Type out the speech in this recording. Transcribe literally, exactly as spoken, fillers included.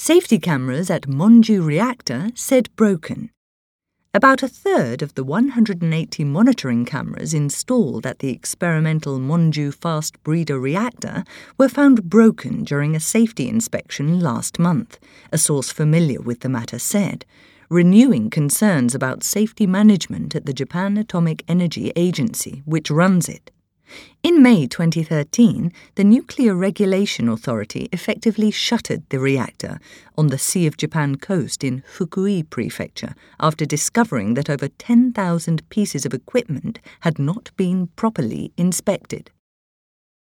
Safety cameras at Monju reactor said broken. About a third of the one hundred eighty monitoring cameras installed at the experimental Monju fast breeder reactor were found broken during a safety inspection last month, a source familiar with the matter said, renewing concerns about safety management at the Japan Atomic Energy Agency, which runs it. In May twenty thirteen, the Nuclear Regulation Authority effectively shuttered the reactor on the Sea of Japan coast in Fukui Prefecture after discovering that over ten thousand pieces of equipment had not been properly inspected.